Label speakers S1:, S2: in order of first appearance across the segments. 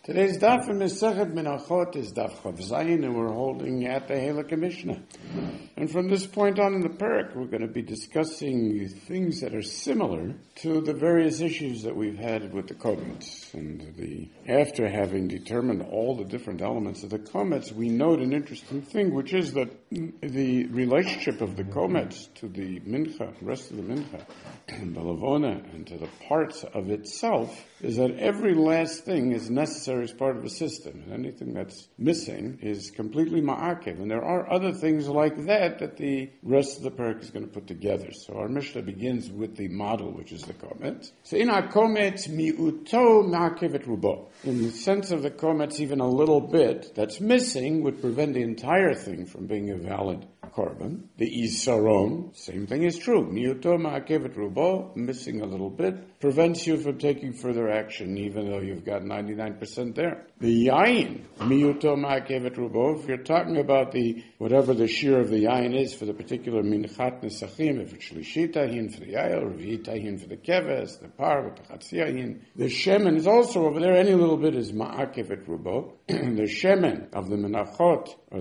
S1: Today's daf in Masechet Menachot is daf Chav Zayin, and we're holding at the Halakha Mishnah. And from this point on in the parak, we're going to be discussing things that are similar to the various issues that we've had with the komets. And after having determined all the different elements of the komets, we note an interesting thing, which is that the relationship of the komets to the mincha, the rest of the mincha, and the lavona, and to the parts of itself, is that every last thing is necessary as part of a system, and anything that's missing is completely ma'akev. And there are other things like that the rest of the parak is going to put together. So our Mishnah begins with the model, which is the komets. So in our komets, mi'uto ma'akevet rubo. In the sense of the komets, even a little bit that's missing would prevent the entire thing from being a valid korban. The isaron, same thing is true. Mi'uto ma'akevet rubo, missing a little bit, prevents you from taking further action, even though you've got 99% there. The yayin, mi'uto ma'akevet rubo, if you're talking about whatever the shear of the yayin is for the particular minchat nesachim, if it's shlishit yayin for the yayin, revit yayin for the keves, the par, the chatzi yayin. The shemen is also over there. Any little bit is ma'akevet rubo. The shemen of the menachot, or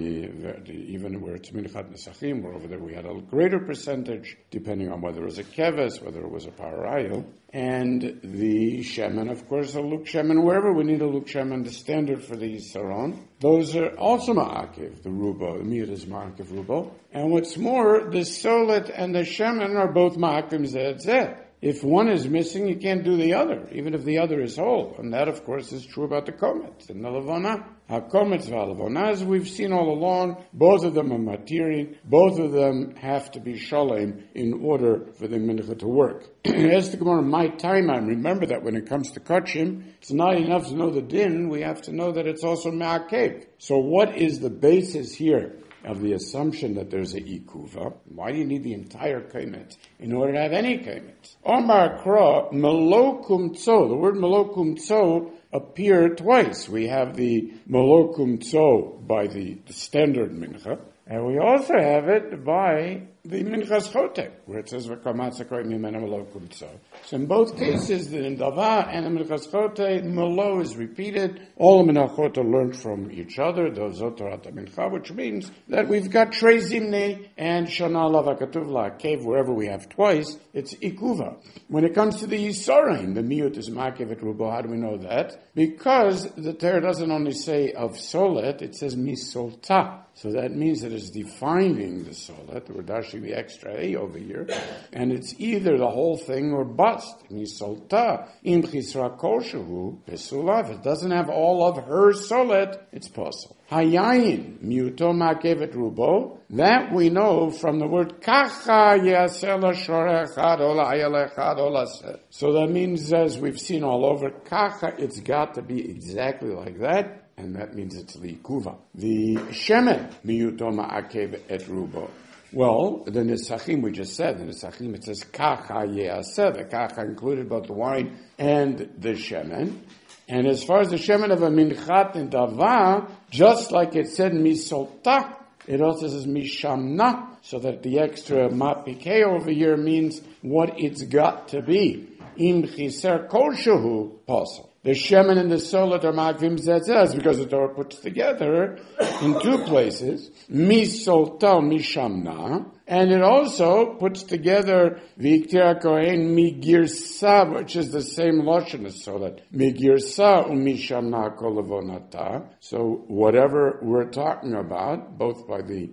S1: even where it's minchat nesachim, where over there we had a greater percentage, depending on whether it was a keves, whether it was a parayil. And the shemen, of course, a luk shemen, wherever we need a luk shemen, the standard for the saron, those are also ma'akev, the rubo, the miyut is ma'akev rubo. And what's more, the solet and the shemen are both ma'akev zed zed. If one is missing, you can't do the other, even if the other is whole. And that, of course, is true about the komets and the lavona. HaKomets v'alavona, as we've seen all along, both of them are matirin, both of them have to be shalem in order for the mincha to work. As the Gemara, my time, I remember that when it comes to kachim, it's not enough to know the din, we have to know that it's also ma'akev. So what is the basis here of the assumption that there's a ikuva? Why do you need the entire komet in order to have any komet? Omar kra melokum tzo. The word melokum tzo appear twice. We have the melokum tzo by the standard mincha, and we also have it by the minchas chotek, where it says v'kamatza koy mimena melokum tzo. So in both cases, the Indava and the minchas chotek, melo is repeated. All the minachot are learned from each other, the zotorat mincha, which means that we've got trei zimne and shana lavakatuv la'akev, wherever we have twice, it's ikuva. When it comes to the yisarim, the miyut is ma'akevet rubo. How do we know that? Because the Torah doesn't only say of solet, it says misolta. So that means that it's defining the solet. We're dashing the extra A over here. And it's either the whole thing or bust. Misolta. Im chisra koshehu pesula. If it doesn't have all of her solet, it's possible. Hayayin, miuto ma'akevet rubo. That we know from the word kacha yasela shorechad ola ayalechad ola. So that means, as we've seen all over, kacha, it's got to be exactly like that. And that means it's the kuva. The shemen, miyuto ma'akev et rubo. Well, the nesachim we just said, the nesachim it says kacha yeaseh. The kacha included both the wine and the shemen. And as far as the shemen of a minchat and dava, just like it said misolta, it also says mishamna, so that the extra mapikeh over here means what it's got to be. Im chiser kol shehu posel. The shemen and the solet are ma'akvim zetzez, because the Torah puts together in two places, misolta mishamna, and it also puts together v'iktir kohen migirsa, which is the same lashon as solet, migirsa u'mishamna kol levonata. So whatever we're talking about, both by the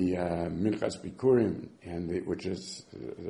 S1: Minchas Bikurim, which is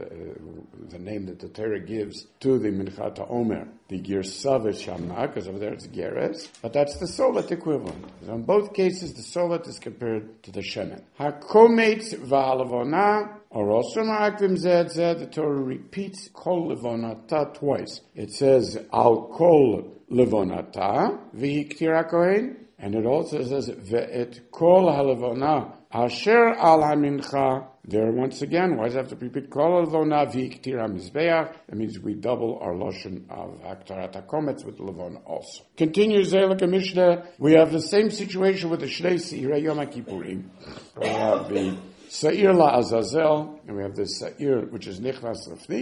S1: the name that the Torah gives to the Minchat Omer, the Girsa v'Shamna, because over there it's Geres, but that's the solet equivalent. So in both cases, the solet is compared to the shemen. HaKomet v'alavona are also ma'akvim zed zed. The Torah repeats kol levonata twice. It says al kol levonata v'iktir kohen, and it also says ve'et kol halevona asher al hamincha. There once again, why does it have to repeat kol levona v'iktir hamizbeach? That means we double our loshon of haktarat hakomets with levona also. Continues Halakha Mishnah. We have the same situation with the Shnei Seirei Yom HaKippurim. We have the Sa'ir la'azazel, and we have the Sa'ir, which is Nichnas Lefnim.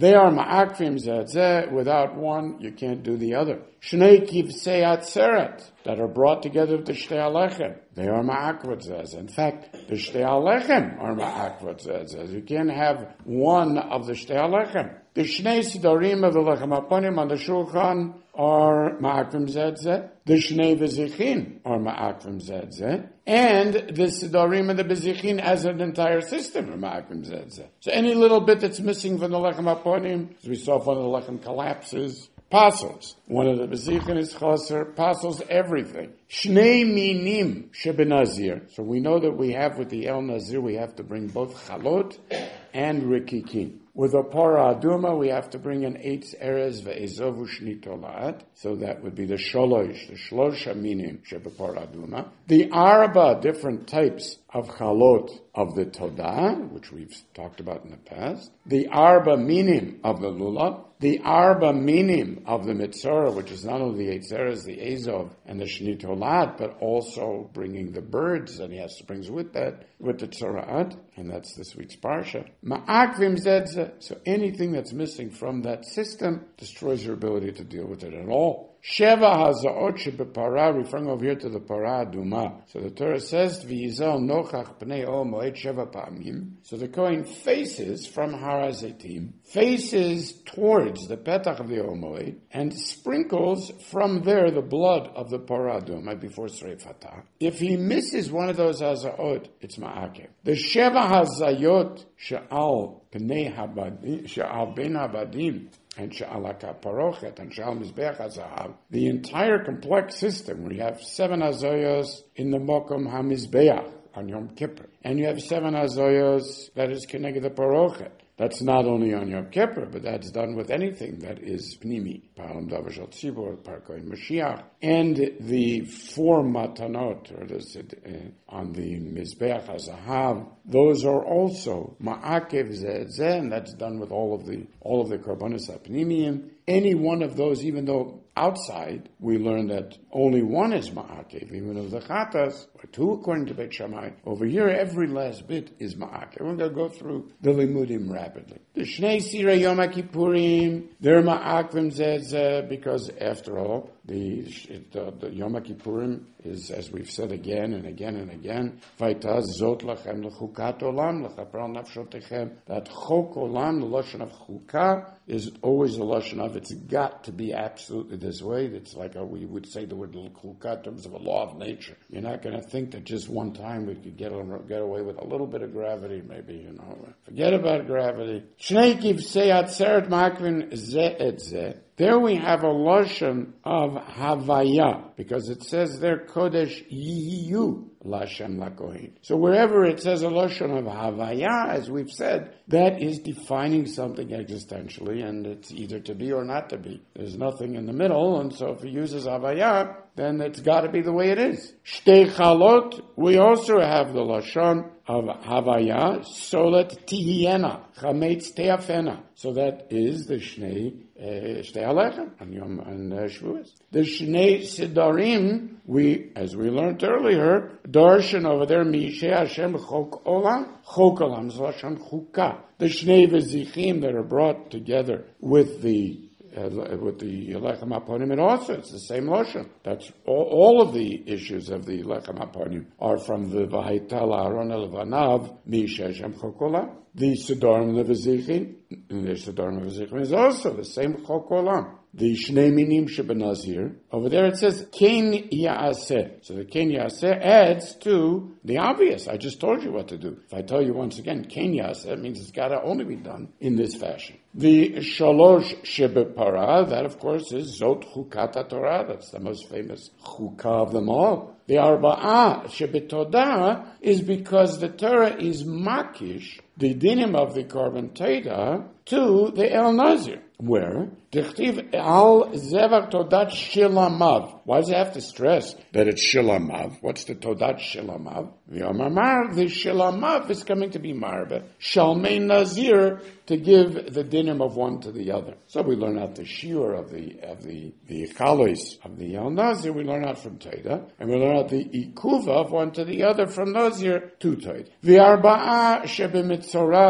S1: They are ma'akvim zeh. Without one, you can't do the other. Shnei kivsei atzeret, that are brought together with the shtei alechem. They are ma'akvot zeh. In fact, the shtei alechem are ma'akvot zeh. You can't have one of the shtei alechem. The shnei sidorim of the lechem aponim on the shulchan are ma'akvim zeh. The shnei bezichin are ma'akvim zeh. And the sidorim and the bezichin as an entire system are ma'akvim zeh. So any little bit that's missing from the lechem aponim, as we saw if one of the lechem collapses, passos. One of the bezichin is chaser, passos everything. Shnei minim shebenazir. So we know that we have with the El Nazir, we have to bring both chalot and rikikin. With a para aduma, we have to bring in 8 erez ve'ezovu shnitolat. So that would be the shlosh minim shebepara aduma. The arba different types of chalot of the todah, which we've talked about in the past. The arba minim of the lulav. The arba minim of the mitzorah, which is not only the 8 erez, the ezov, and the shnitolat, but also bringing the birds that he has to bring with that, with the tzora'at, and that's this week's parsha. Ma'akvim zedze. So anything that's missing from that system destroys your ability to deal with it at all. Sheva hazaot shebepara, referring over here to the para aduma. So the Torah says, V'yizal nochach pnei o moed sheva pa'amim. So the Kohen faces from Har HaZeitim, faces towards the petach of the Omoed, and sprinkles from there the blood of the para aduma before Sreif Hatah. If he misses one of those hazaot, it's ma'akev. The sheva hazayot she'al pnei habadim, she'al ben habadim, and Sha'alaka Parochet, and Sha'al Mizbeach HaZahav, the entire complex system, where you have 7 Hazoyos in the Mokom HaMizbeach on Yom Kippur, and you have 7 Hazoyos that is connected to Parochet. That's not only on Yom Kippur, but that's done with anything that is Pnimi, Param Davash Al Tzibor, Parkoy Mashiach, and the 4 Matanot, or on the Mizbeach HaZahav, those are also Ma'akev Zeh, and that's done with all of the Korbanos HaPnimiyim. Any one of those, even though outside we learn that only one is ma'akev, even of the chatas, or 2 according to Beit Shammai. Over here, every last bit is ma'akev. We're going to go through the limudim rapidly. The Shnei Sirei Yom Kippurim, they're ma'akvim zeh, because after all, the Yom Kippurim is, as we've said again and again and again, Vaytaz zot lachem lechukat olam lechapral nafshotechem. That chok olam, the lashon of chukah, is always the lashon of it's got to be absolutely this way. It's like we would say the word chukah in terms of a law of nature. You're not going to think that just one time we could get away with a little bit of gravity, maybe, Forget about gravity. Shnei kivsei atzeret ma'akvin zeh et zeh. There we have a lashon of havaya, because it says there kodesh yiyu lashem lakohin. So wherever it says a lashon of havaya, as we've said, that is defining something existentially, and it's either to be or not to be. There's nothing in the middle, and so if he uses havaya, then it's got to be the way it is. Shtei chalot, we also have the lashon of havaya, solet tihiena, chametz teafena. So that is the shnei alechem on Yom and Shavuos. The shnei sidarim, as we learned earlier, darshan over there, Mishe Hashem chok olam is lashon chukah. The shnei vezichim that are brought together with the Lechem HaPonim, and also it's the same lashon. That's all of the issues of the Lechem HaPonim are from the V'haital Aaron Elvanav Mishe Hashem chok olam. The Sidorim and the V'zichim, and the Sidorim and the V'zichim is also the same chok olam. The Shnei Minim Shebenazir, over there it says Ken Ya'aseh. So the Ken Ya'aseh adds to the obvious. I just told you what to do. If I tell you once again Ken Ya'aseh, it means it's got to only be done in this fashion. The Shalosh Shebepara, that of course is Zot Chukat Torah. That's the most famous chukah of them all. The Arba'ah Shebetodah is because the Torah is makish, the dinim of the Korban Teda, to the El Nazir, where Dichtiv al Zevar Todat Shilamav. Why does it have to stress that it's Shilamav? What's the Todat Shilamav? V'yomamar, the Shilamav is coming to be Marbe. Shalmei Nazir, to give the dinim of one to the other. So we learn out the shiur of the chalois of the El Nazir, we learn out from Teda, and we learn out the ikuva of one to the other from Nazir to Teda. The Arba'ah Shebe Mitzorah,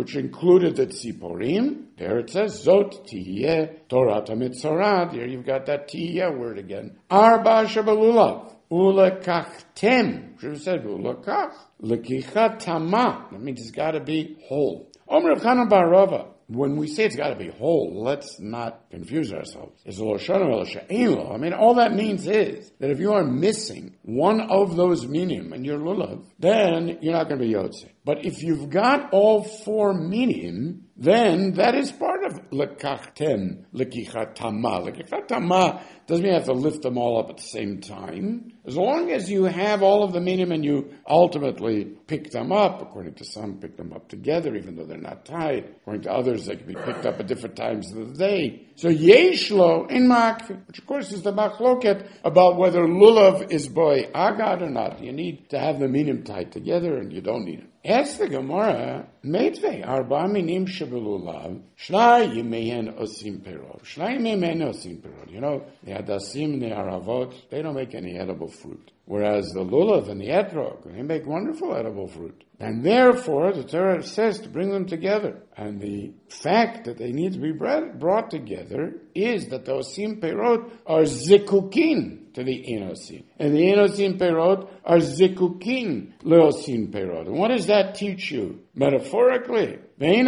S1: which included the tziporim. There it says, Zot tihiyeh Torah mitzorah. Here you've got that tihiyeh word again. Arba shabelulav. Ulekachtem. Should have said ulekach. Lekicha tama. That means it's got to be whole. Omer Chanan bar Rava. When we say it's got to be whole, let's not confuse ourselves. I mean, all that means is that if you are missing one of those minim in your lulav, then you're not going to be yotze. But if you've got all four minim, then that is part of lekachtem, lekichatama. Lekichatama doesn't mean you have to lift them all up at the same time. As long as you have all of the minim and you ultimately pick them up, according to some, pick them up together, even though they're not tied. According to others, they can be picked up at different times of the day. So yeshlo in makfi, which of course is the machloket about whether lulav is boy agad or not. You need to have the minim tied together, and you don't need them. Ask the Gemara, Meitvei, arba minim shebelulav, shnai yimehen osim perot. Shnai yimehen osim perot. You know, the hadasim, the aravot, they don't make any edible fruit. Whereas the lulav and the etrog, they make wonderful edible fruit. And therefore, the Torah says to bring them together. And the fact that they need to be brought together is that the osim perot are zikukin to the enosim. And the enosim perot are zikukin leosim perot. And what does that teach you? Metaphorically, I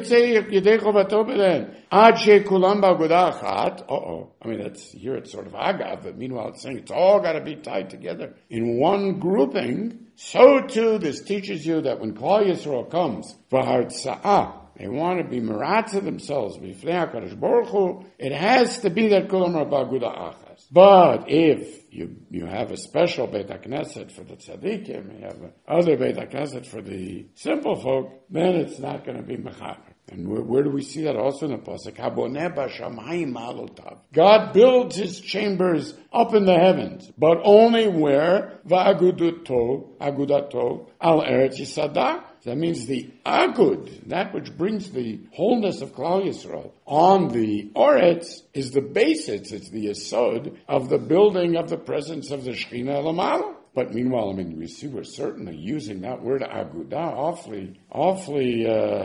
S1: mean, that's here it's sort of agav, but meanwhile it's saying it's all got to be tied together in one grouping. So too, this teaches you that when Klal Yisrael comes for Hartza'ah, they want to be meratza themselves b'fnei HaKadosh Baruch Hu, it has to be that kulam rabba aguda achas. But if you have a special Beit HaKnesset for the tzaddikim, you have other Beit HaKnesset for the simple folk, then it's not going to be mechaber. And where do we see that also in the pasuk? Haboneh b'shamayim ma'alotav. God builds His chambers up in the heavens, but only where va'agudato al eretz yisadah. That means the agud, that which brings the wholeness of Klal Yisrael on the Oretz, is the basis, it's the yesod of the building of the presence of the Shekhinah Lamala. But meanwhile, I mean, we see we're certainly using that word agudah awfully,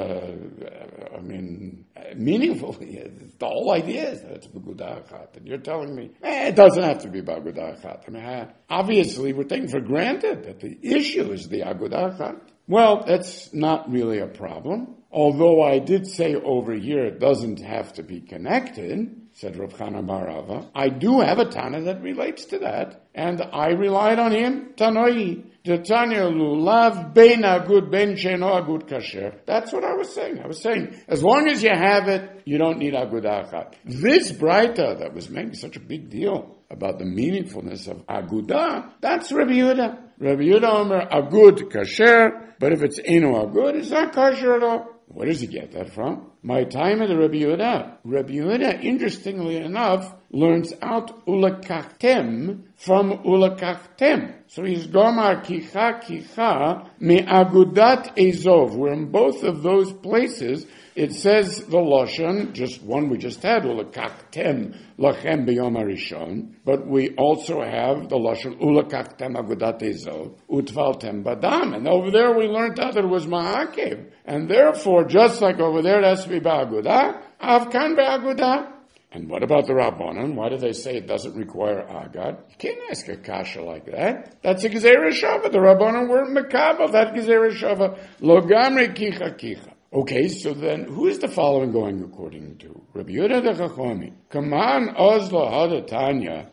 S1: meaningfully. The whole idea is that it's b'agudah achat. And you're telling me, it doesn't have to be b'agudah achat. I mean, obviously, we're taking for granted that the issue is the agudah achat. Well, that's not really a problem. Although I did say over here it doesn't have to be connected, said Rav Chanan bar Rava. I do have a Tana that relates to that, and I relied on him. Tanoi, the Tanya lulav ben agud ben sheno agud kasher. That's what I was saying. I was saying, as long as you have it, you don't need agudah achat. This braita that was making such a big deal about the meaningfulness of agudah, that's Rabbi Yehuda. Rabbi Yehuda Omer agud kasher, but if it's eno agud, it's not kasher at all. Where does he get that from? My time at the Rabbi Yehuda. Rabbi Yehuda, interestingly enough, learns out ulekachtem from ulekachtem. So he's gomar kicha me agudat ezov. Where in both of those places it says the lashon, just one we just had, ulekachtem lachem b'yom harishon, but we also have the lashon ulekachtem agudat ezov utvaltem badam, and over there we learned out that it was ma'akev, and therefore, just like over there it has to be ba'agudah, avkan ba'agudah. And what about the Rabbanan? Why do they say it doesn't require agad? You can't ask a kasha like that. That's a gezerah shava. The Rabbanan weren't mekabel that gezerah shava. Lo gamri kicha. Okay, so then who is the following going according to? Rabbi Yehuda de Chachami. Kaman ozlo hadatanya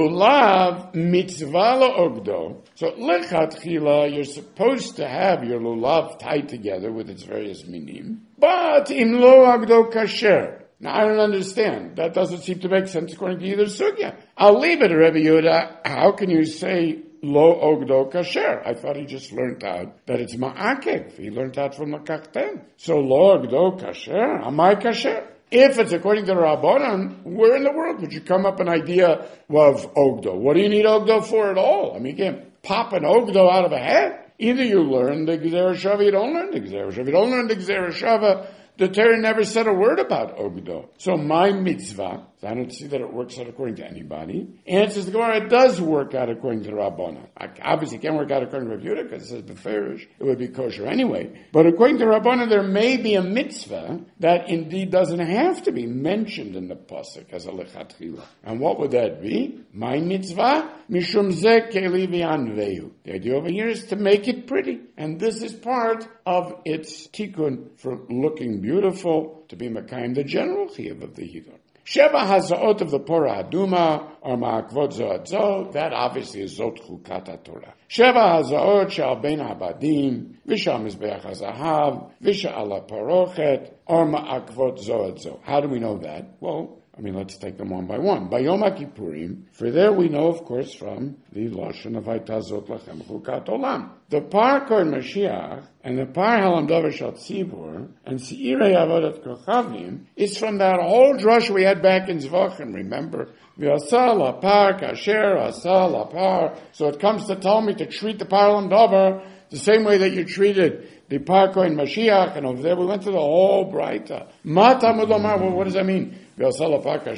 S1: lulav mitzvah ogdo. So lechatchila, you're supposed to have your lulav tied together with its various minim. But im lo agdo kasher. Now, I don't understand. That doesn't seem to make sense according to either sugya. I'll leave it, Rabbi Yehuda. How can you say lo ogdo kasher? I thought he just learned out that it's ma'akev. He learned out from Makachtem. So lo ogdo kasher, amai kasher. If it's according to the Rabbanan, where in the world would you come up an idea of ogdo? What do you need ogdo for at all? I mean, you can't pop an ogdo out of a hat. Either you learn the gezerah shava, you don't learn the gezerah shava. You don't learn the gezerah shava, The Torah never said a word about Ogdo. So my mitzvah, I don't see that it works out according to anybody. Answers the Gemara, it does work out according to the Rabbanan. Obviously, it can't work out according to Rav Yehuda because it says beferish. It would be kosher anyway. But according to Rabbanan, there may be a mitzvah that indeed doesn't have to be mentioned in the pasuk as a lechatchila. And what would that be? My mitzvah, mishum zeh keli v'anveyu. The idea over here is to make it pretty. And this is part of its tikkun for looking beautiful, to be makayim the general chiyuv of the hiddur. Sheva hazaot of the Pora Aduma, or Ma'akvot Zoadzo, that obviously is Zot Chukat Torah. Sheva hazaot shal bein habadim, v'shal mizbeach hazahav, v'shal ala parochet, or Ma'akvot Zoadzo. How do we know that? Well, let's take them one by one. By Yom Kippurim, for there we know, of course, from the Lashon of Haytazot Lachem Chukat Olam. The Par Kol Mashiach and the Par Halam Dover Shal Tzibur and Seirei Avodat Kochavim is from that whole drush we had back in Zvachim, remember? V'asa la Par Kasher Asa la Par. So it comes to tell me to treat the Par Halam Dover the same way that you treated the Par Kol Mashiach, and over there we went through the whole Braita. Mata Mudomar, well, what does that mean? And what's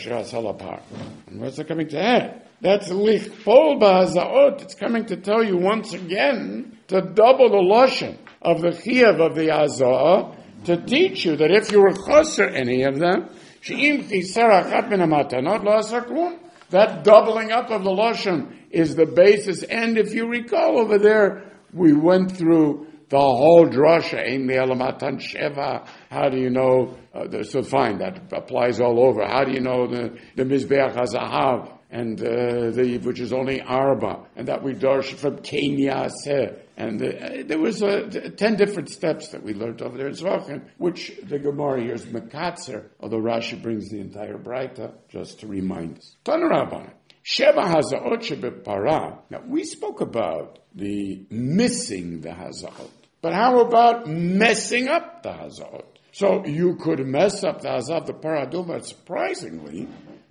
S1: it coming to add? That's lichpol ba'hazaot. It's coming to tell you once again to double the lashon of the chiyuv of the hazah, to teach you that if you were chaser any of them, that doubling up of the lashon is the basis. And if you recall over there, we went through the whole drasha, Ein Le'alamatan Sheva. How do you know? So fine, that applies all over. How do you know the Mizbeach HaZahav, and which is only Arba, and that we darsh from Kenya Seh. And there was 10 different steps that we learned over there in Zvachim, which the Gemara here is Mekatzer, although Rashi brings the entire Braita just to remind us. Tanarabana. Sheva hazaot shebepara. Now, we spoke about the missing the hazaot. But how about messing up the hazaot? So you could mess up the hazaot, the paraduma, surprisingly,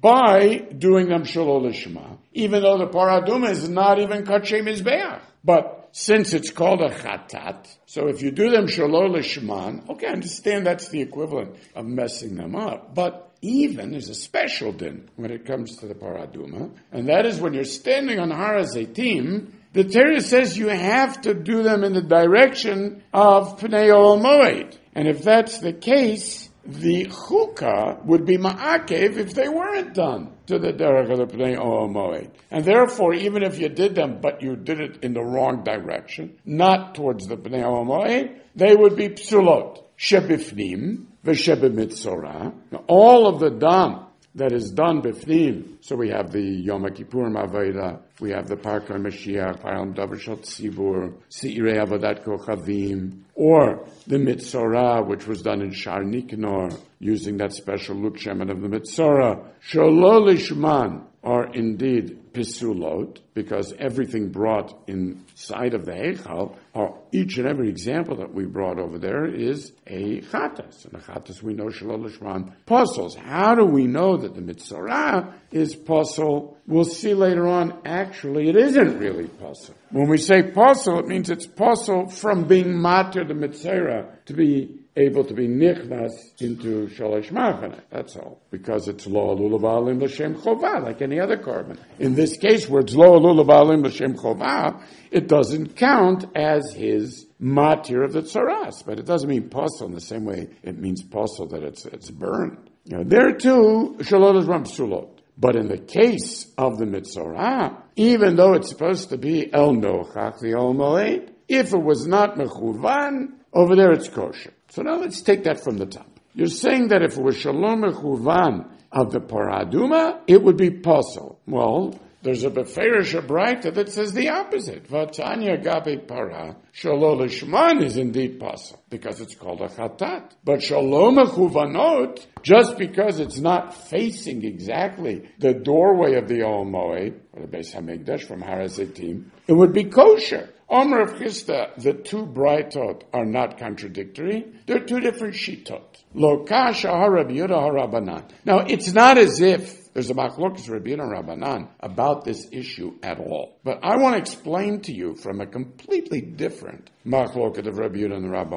S1: by doing them shalol lishma, even though the paraduma is not even kachem mizbeach. But since it's called a chatat, so if you do them shalol lishman, okay, I understand that's the equivalent of messing them up. But even there's a special din when it comes to the paraduma, and that is when you're standing on Har HaZeitim, the Torah says you have to do them in the direction of Pnei Ol Moed. And if that's the case, the chukah would be ma'akev if they weren't done to the derech of the Pnei Ol Moed. And therefore, even if you did them, but you did it in the wrong direction, not towards the Pnei Ol Moed, they would be psulot. Shebifnim, v'shebemitzorah. All of the dam that is done bifnim. So we have the Yom Kippur Mavayda, we have the Par Kol Mashiach, Param Davar Shal Tzibur, Seirei Avodat Kochavim, or the Mitzorah, which was done in Shar Nikanor, using that special Lut Shemen of the Mitzorah. Shalol Lishman are indeed pisulot, because everything brought inside of the Heichal, or each and every example that we brought over there is a chatas. And a chatas we know shalol lishman puzzles. How do we know that the Mitzorah is puzzle? We'll see later on, actually, it isn't really puzzle. When we say puzzle, it means it's puzzle from being mater the Mitzorah to be able to be nichnas into shalosh machane. That's all. Because it's lo alula ba'alim l'shem chovah, like any other carbon. In this case, where it's lo alula ba'alim l'shem chovah, it doesn't count as his matir of the tzaras. But it doesn't mean posel in the same way it means posel that it's burned. There too, shalot is psulot. But in the case of the Mitzorah, even though it's supposed to be el nochach, the ol moed, if it was not mechuvan, over there it's kosher. So now let's take that from the top. You're saying that if it was shalom mechuvan of the paraduma, it would be posel. Well, there's a beferish braita that says the opposite. Vatanya gabe para shalom lishman is indeed posel because it's called a chatat. But shalom mechuvanot, just because it's not facing exactly the doorway of the Ol Moed or the Beis Hamikdash from Har HaZeitim, it would be kosher. Omer of Chisda, the two braitot are not contradictory. They're two different shitot. Lo kasha ha-Rabbi Yehuda ha-Rabbanan. Now, it's not as if there's a machlokas Rabbi Yehuda Rabbanan about this issue at all. But I want to explain to you from a completely different machlokas of Rabbi Yehuda and Rabbanan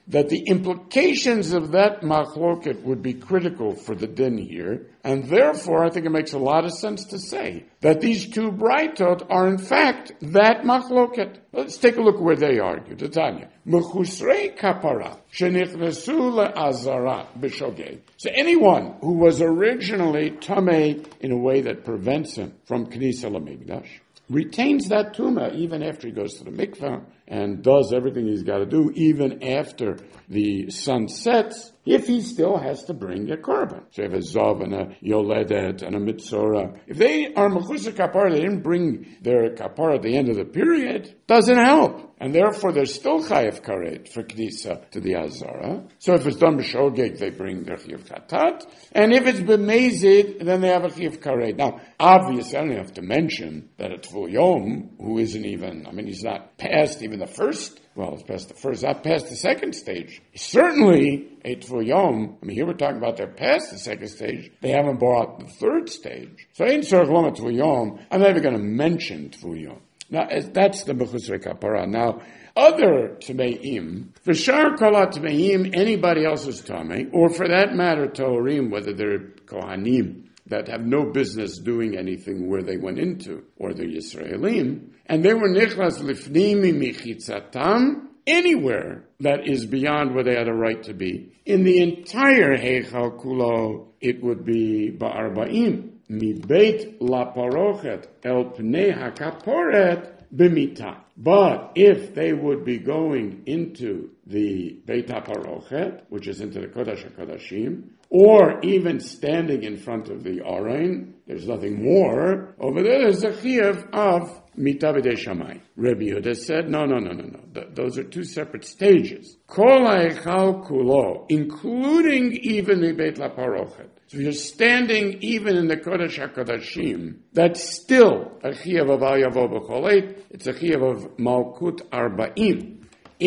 S1: that the implications of that machloket would be critical for the din here, and therefore I think it makes a lot of sense to say that these two braitot are in fact that machloket. Let's take a look where they argue. Tanya, mechusrei kapara shenichnesu le'azara b'shogeg. So anyone who was originally tamei in a way that prevents him from knisa lemikdash retains that tuma even after he goes to the mikveh and does everything he's got to do, even after the sun sets, if he still has to bring a korban. So if a zav and a yoledet and a mitzora, if they are mechusar kapara, they didn't bring their kapara at the end of the period, doesn't help. And therefore they're still chayav karet for knisa to the azara. So if it's done b'shogeg, they bring their chayav katat. And if it's b'mezid, then they have a chayav karet. Now, obviously, I don't have to mention that a tvul yom, who isn't even, he's not past even the first, it's past the first, not past the second stage. Certainly, a tvul yom, here we're talking about they're past the second stage, they haven't brought the third stage. So in tzorech loma tvul yom, I'm not even going to mention tvul yom. Now, that's the mechusrei kapara. Now, other tmeim, for shar kol tmeim, anybody else's tamei, or for that matter, toharim, whether they're kohanim, that have no business doing anything where they went into, or they're Yisraelim, and they were nichlas lifnimi michitzatam, anywhere that is beyond where they had a right to be. In the entire heichal kulo, it would be ba'arba'im. Mibeit la parochet el pnei hakaporet b'mita. But if they would be going into the Beit HaParochet, which is into the Kodesh HaKodashim, or even standing in front of the Aron, there's nothing more. Over there, there's a chiyuv of Mita B'dei Shammai. Rabbi Yehuda said, no. Those are two separate stages. Kol ha'echal kulo, including even the Beit HaParochet. So if you're standing even in the Kodesh HaKodashim, that's still a chiyuv of al yavo b'chol eit. It's a chiyuv of malkut arba'im.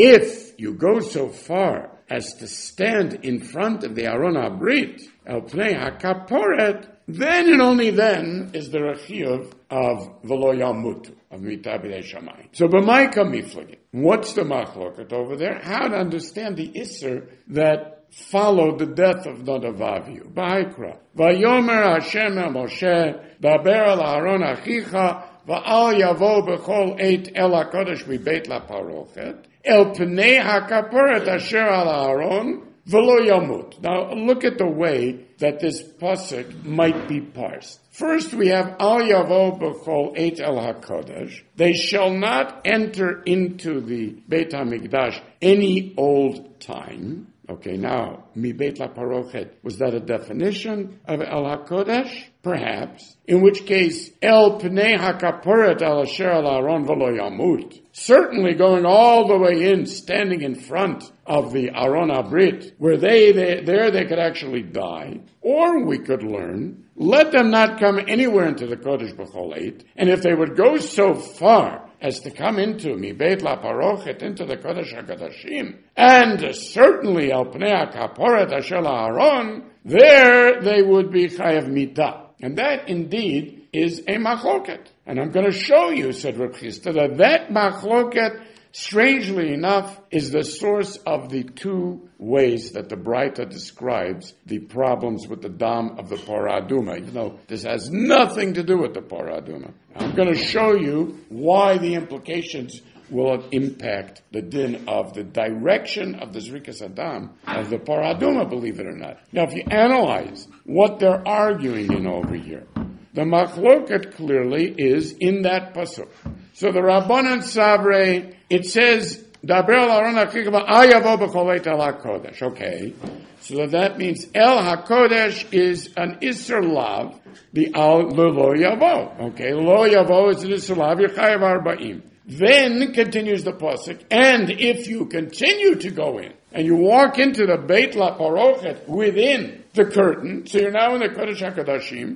S1: If you go so far as to stand in front of the Aron HaBrit, el pnei hakaporet, then and only then is there a chiyuv of v'lo yamutu, of Mita B'dei Shammai. So b'maika miflagim. What's the machloket over there? How to understand the isser that followed the death of Nadav Avihu. Ba'ikra. Vayomer Hashem el Moshe, daber el Aharon achicha, va'al yavo b'chol eit el HaKodesh mibeit laparochet, el pnei hakaporet asher al Aharon, v'lo yamut. Now look at the way that this pasuk might be parsed. First we have al yavo b'chol eit el HaKodesh. They shall not enter into the Beit HaMikdash any old time. Okay, now, mi beit la parochet, was that a definition of El HaKodesh? Perhaps. In which case, El pnei hakaporet al asher al Aharon v'lo yamut. Certainly going all the way in, standing in front of the Aron HaBrit, where they could actually die. Or we could learn, let them not come anywhere into the Kodesh B'chol Eit, and if they would go so far as to come into Mi Beit La Parochet, into the Kodesh HaKodashim, and certainly Al Pnei HaKaporet Asher Aharon, there they would be Chayav Mita. And that indeed is a machloket. And I'm going to show you, said Reb Chisda, that machloket, strangely enough, is the source of the two ways that the Braita describes the problems with the dam of the Parah Aduma, even though this has nothing to do with the Parah Aduma. I'm going to show you why the implications will impact the din of the direction of the Zrikas Adam of the Parah Aduma, believe it or not. Now, if you analyze what they're arguing in over here, the machloket clearly is in that pasuk. So the Rabbanan Savre, it says, Daber al Aharon achicha v'ayavo b'chol eit el HaKodesh. Okay. So that means El HaKodesh is an Isser Lav, the Lo Yavo. Okay. Lo Yavo is an Isser Lav, Yechayev Arba'im. Then continues the pasuk, and if you continue to go in, and you walk into the Beit La Parochet within the curtain, so you're now in the Kodesh HaKodashim,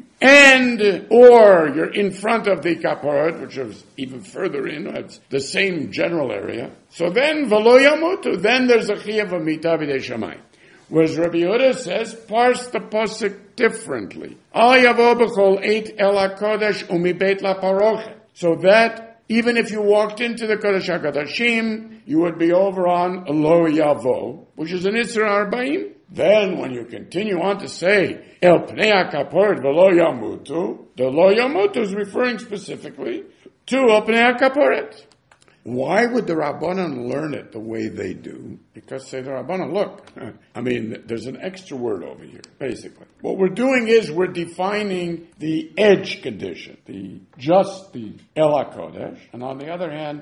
S1: or you're in front of the Kaparot, which is even further in, it's the same general area, so then, V'lo Yamutu, then there's a Chiyuv of Mita B'dei Shammai. Whereas Rabbi Yehuda says, parse the pasuk differently. Al Yavo B'chol Eit El HaKodesh Umi Beit La Parochet. So that Even if you walked into the Kodesh HaKodashim, you would be over on Lo Yavo, which is an Isra Arba'im. Then when you continue on to say, El Pnei HaKaporet V'lo Yamutu, the Lo Yamutu is referring specifically to El Pnei HaKaporet. Why would the Rabbanan learn it the way they do? Because say the Rabbanan, look, there's an extra word over here, basically. What we're doing is we're defining the edge condition, the El HaKodesh, and on the other hand,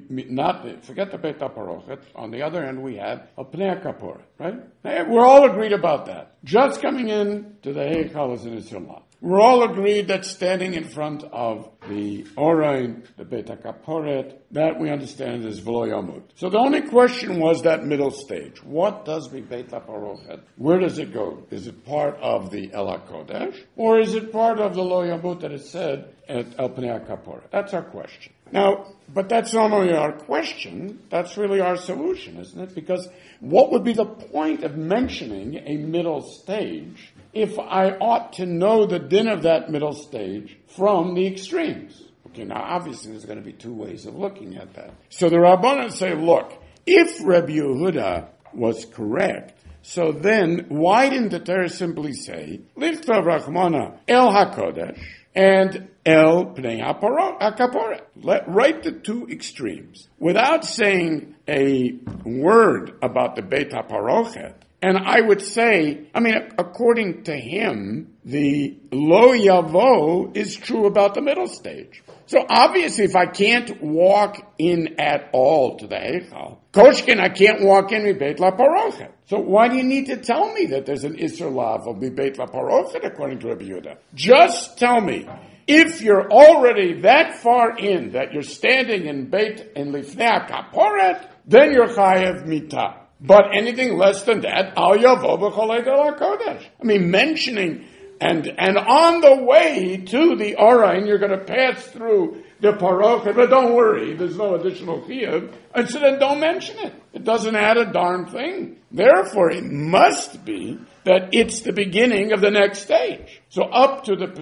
S1: forget the Beit HaParochet, on the other hand we have a Pnei HaKaporet, right? We're all agreed about that. Just coming in to the Heichal is an Isra. We're all agreed that standing in front of the Orain, the Beit HaKaporet, that we understand is V'lo Yamut. So the only question was that middle stage. What does the Beit HaParochet? Where does it go? Is it part of the El HaKodesh? Or is it part of the Lo Yamut that is said at El Pnei HaKaporet? That's our question. Now, but that's not only our question, that's really our solution, isn't it? Because what would be the point of mentioning a middle stage if I ought to know the din of that middle stage from the extremes? Okay, now obviously there's going to be two ways of looking at that. So the Rabbanan say, look, if Rabbi Yehuda was correct, so then why didn't the Torah simply say, Lichtav Rachmana El HaKodesh and El Pnei HaKaporet? Write the two extremes without saying a word about the Beit HaParochet. And I would say, according to him, the Lo Yavo is true about the middle stage. So obviously, if I can't walk in at all to the Heichal, Koshkin, I can't walk in with Beit LaParochet. So why do you need to tell me that there's an Isser Lav of Beit LaParochet according to Rabbi Yehuda? Just tell me, if you're already that far in, that you're standing in Lifnei HaKaporet, then you're Chayev Mitah. But anything less than that, Al Yavo B'Cholei Del HaKodesh. mentioning, and on the way to the Orain, you're going to pass through the Parochet, but don't worry, there's no additional chiyuv, and so then don't mention it. It doesn't add a darn thing. Therefore, it must be that it's the beginning of the next stage. So up to the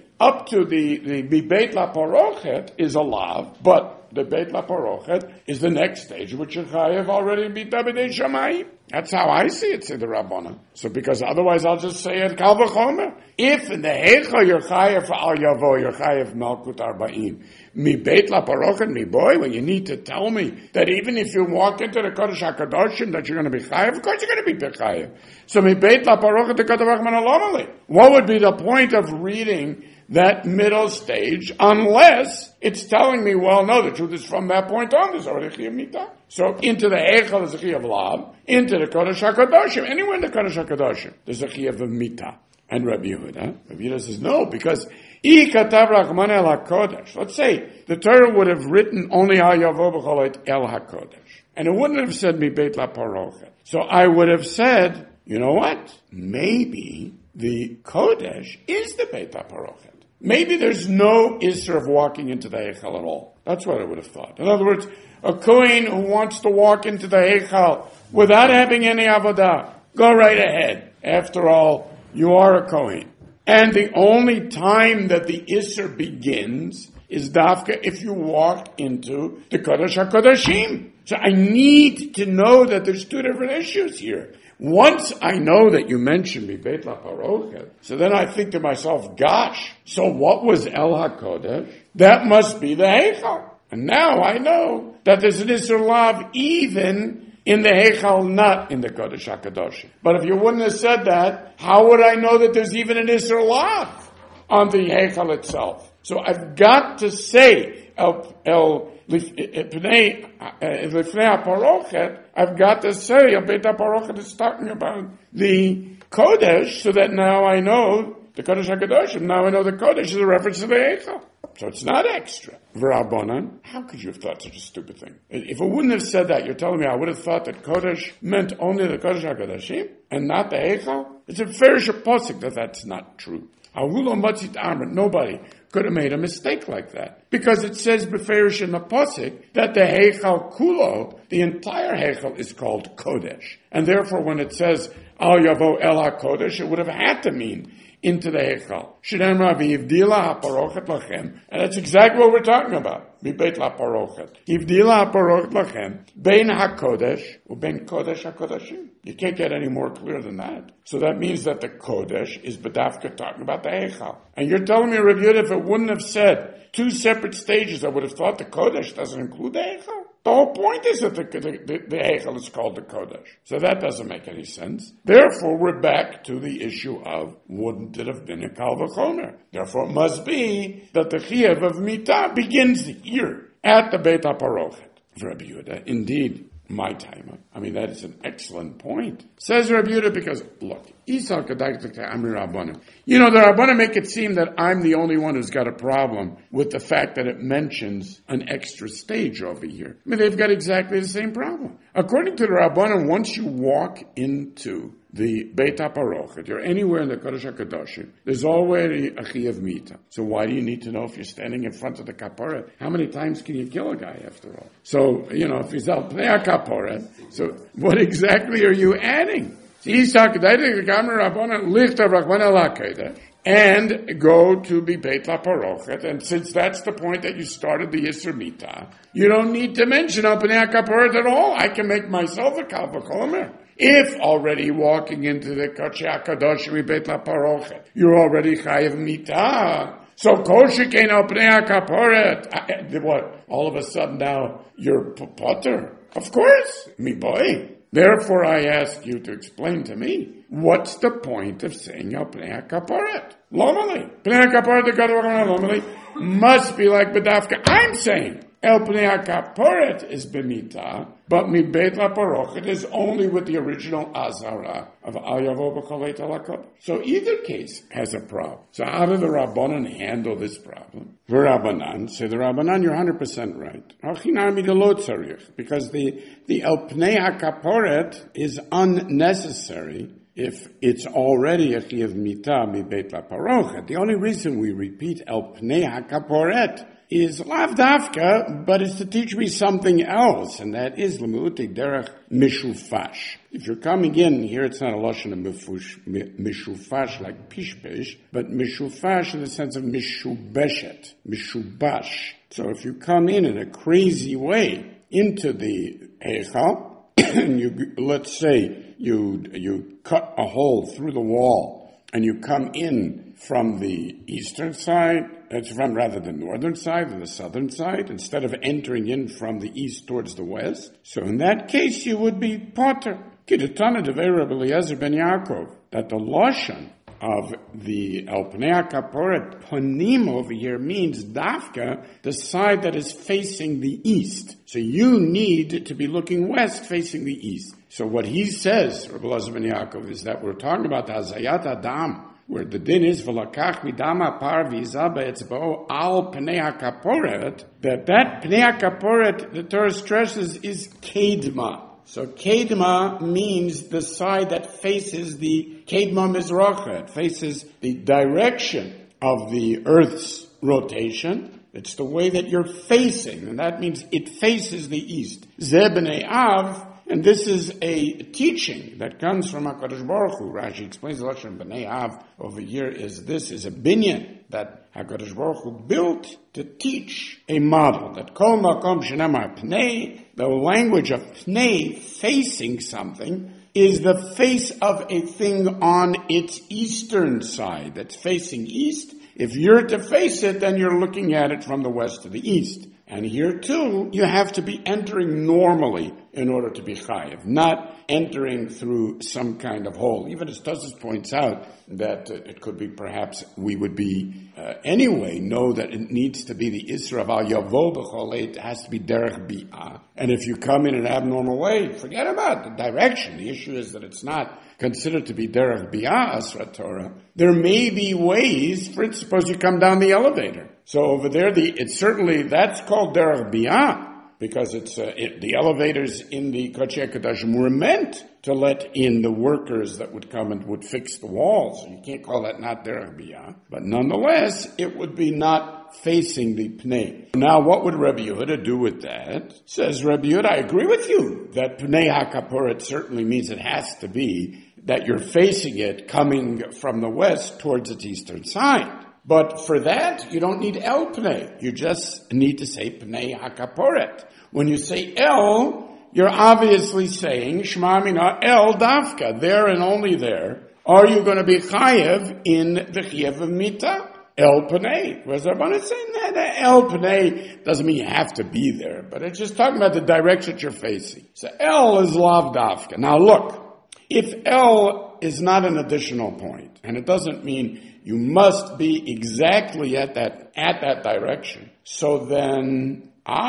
S1: Beit LaParochet is a lav, but the Beit LaParochet is the next stage, which Yechayev already beat B'nei Shamayim. That's how I see it, say the Rabbanan. So because otherwise I'll just say it Kal V'chomer. If in the Heichal you're Chayev Al Yavo, you're Chayev Malkut Arba'im. Mi Beit LaParochet, mi boy, when you need to tell me that even if you walk into the Kodesh HaKadoshim that you're going to be Chayev, of course you're going to be Chayev. So mi Beit LaParochet the Katav Achman Alomali. What would be the point of reading that middle stage, unless it's telling me, well, no, the truth is from that point on, there's already Chiyuv Mitah. So into the Heichal is a Chiyuv Lav, into the Kodesh HaKadoshim, anywhere in the Kodesh HaKadoshim, there's a Chiyuv of Mitah. And Rabbi Yehuda says, no, because I Katav Rachman El HaKodesh. Let's say the Torah would have written only Ha Yavo B'Cholei El HaKodesh. And it wouldn't have said Mi Beit LaParochet. So I would have said, you know what? Maybe the Kodesh is the Beit HaParochet. Maybe there's no Isser of walking into the Heichal at all. That's what I would have thought. In other words, a Kohen who wants to walk into the Heichal without having any Avodah, go right ahead. After all, you are a Kohen. And the only time that the Isser begins is Dafka if you walk into the Kodesh HaKodashim. So I need to know that there's two different issues here. Once I know that you mentioned me Beit LaParochet, so then I think to myself, gosh, so what was El HaKodesh? That must be the Heichal. And now I know that there's an Isser Lav even in the Heichal, not in the Kodesh HaKadoshim. But if you wouldn't have said that, how would I know that there's even an Isser Lav on the Heichal itself? So I've got to say, Lifnei HaParochet, I've got to say, Beit HaParochet is talking about the Kodesh, so that now I know the Kodesh HaKadoshim. Now I know the Kodesh is a reference to the Heichal. So it's not extra. V'Rabbanan, how could you have thought such a stupid thing? If it wouldn't have said that, you're telling me I would have thought that Kodesh meant only the Kodesh HaKadoshim and not the Heichal? It's a very posik that that's not true. Nobody could have made a mistake like that. Because it says beferish in the posik that the Heichal Kulo, the entire Heichal, is called Kodesh. And therefore when it says Al Yavo El HaKodesh, it would have had to mean into the Heichal. Sh'nem Ravi Yivdila HaParochet Lachem. And that's exactly what we're talking about. Beit La Parochet. Yivdila HaParochet Lachem. Bein HaKodesh. Ubein Kodesh HaKodashim. You can't get any more clear than that. So that means that the Kodesh is B'dafka talking about the Heichal. And you're telling me, Rabbi Yehuda, if it wouldn't have said two separate stages, I would have thought the Kodesh doesn't include the Heichal. The whole point is that the Heichal is called the Kodesh. So that doesn't make any sense. Therefore, we're back to the issue of, wouldn't it have been a Kal V'chomer? Therefore, it must be that the Chiyuv of Mitah begins here, at the Beit HaParochet. Rabbi Yehuda, indeed, my time. I mean, that is an excellent point. Says Rabbi Yehuda, because, look, you know, the Rabbanan make it seem that I'm the only one who's got a problem with the fact that it mentions an extra stage over here. I mean, they've got exactly the same problem. According to the Rabbanan, once you walk into the Beit HaParochet, you're anywhere in the Kodesh HaKadoshim, there's already a Chiyuv Mitah. So why do you need to know if you're standing in front of the Kaporet? How many times can you kill a guy after all? So, you know, if he's al Pnei HaKaporet, so what exactly are you adding? And go to the Beit HaParochet, and since that's the point that you started the Yisur Mitah, you don't need to mention al Pnei HaKaporet at all. I can make myself a Kal V'chomer. If already walking into the Kodesh HaKadoshim Beit HaParochet, you're already Chayav Mitah. So Kol Shekain al Pnei HaKaporet. What? All of a sudden now you're potter? Of course, me boy. Therefore I ask you to explain to me, what's the point of saying al Pnei HaKaporet? Lomali. Pnei HaKaporet, the God of Lomali, must be like B'dafka. I'm saying El Pnei HaKaporet is B'mitah, but Mi Beit LaParochet is only with the original Azara of Al Yavo B'Kol Eit HaLaKodesh. So either case has a problem. So how do the Rabbanan handle this problem? The Rabbanan, say the Rabbanan, you're 100% right. Because the El Pnei HaKaporet is unnecessary if it's already a Chiyuv Mitah Mi Beit LaParochet. The only reason we repeat El Pnei HaKaporet is lav dafka, but it's to teach me something else, and that is l'mu'uti derech mishufash. If you're coming in here, it's not a lashon of mishufash like pishpesh, but mishufash in the sense of mishubeshet, mishubash. So if you come in a crazy way into the Heichal, and you, let's say, you cut a hole through the wall, and you come in from the eastern side, it's from rather the northern side than the southern side, instead of entering in from the east towards the west. So in that case, you would be potter. Kidatana devei Rabbi Eliezer ben Yaakov, that the lashon of the El Pnei HaKaporet panim over here means dafka, the side that is facing the east. So you need to be looking west, facing the east. So what he says, Rabbi Eliezer ben Yaakov, is that we're talking about the Hazayat Adam, where the din is v'lakach midama par v'izah be'etzba'o al Pnei HaKaporet, that Pnei HaKaporet, the Torah stresses, is kedma. So kedma means the side that faces the kedma mizracha. It faces the direction of the earth's rotation. It's the way that you're facing, and that means it faces the east. Zeh b'nei av. And this is a teaching that comes from HaKadosh Baruch Hu. Rashi explains the lashon B'nei Av over here is this is a binyan that HaKadosh Baruch Hu built to teach a model that Kol Makom Shenamar Pnei, the language of Pnei, facing something, is the face of a thing on its eastern side that's facing east. If you're to face it, then you're looking at it from the west to the east. And here too, you have to be entering normally in order to be chayiv, not entering through some kind of hole. Even as Tosfos points out that it could be perhaps we would be anyway know that it needs to be the Isra of Al Yavo B'Chol Eit, it has to be derech bi'ah. And if you come in an abnormal way, forget about the direction. The issue is that it's not considered to be derech bi'ah Asra Torah. There may be ways, for instance, suppose you come down the elevator. So over there, it's certainly, that's called derech bi'ah, because it's the elevators in the Kodesh HaKodashim were meant to let in the workers that would come and would fix the walls. You can't call that not derech bi'ah. But nonetheless, it would be not facing the Pnei. Now, what would Rabbi Yehuda do with that? Says Rabbi Yehuda, I agree with you that Pnei HaKaporet certainly means it has to be that you're facing it coming from the west towards its eastern side. But for that, you don't need El Pnei. You just need to say Pnei HaKaporet. When you say El, you're obviously saying Shema Mina El Dafka, there and only there. Are you going to be chayev in the chayev of Mita? El Pnei. Whereas Rabbanan is saying that El Pnei doesn't mean you have to be there, but it's just talking about the direction that you're facing. So El is Lav Dafka. Now look, if El is not an additional point, and it doesn't mean you must be exactly at that direction, so then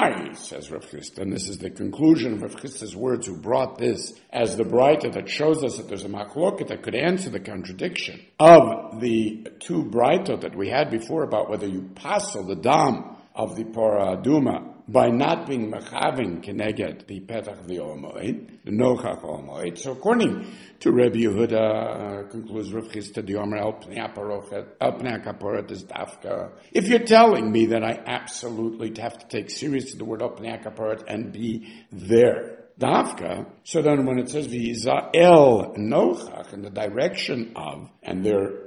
S1: says Rav Chisda, and this is the conclusion of Rav Chisda's words, who brought this as the Braita that shows us that there's a machloket that could answer the contradiction of the two Braitot that we had before about whether you passel the dam of the Parah Aduma by not being mechavin keneged the petach of the Oel Moed, the nochach Oel Moed. So according to Rabbi Yehuda, concludes Rav Chisda, the Omer El Pnei HaKaporet is dafka. If you're telling me that I absolutely have to take seriously the word El Pnei HaKaporet and be there, dafka, so then when it says v'yiza el nochach in the direction of, and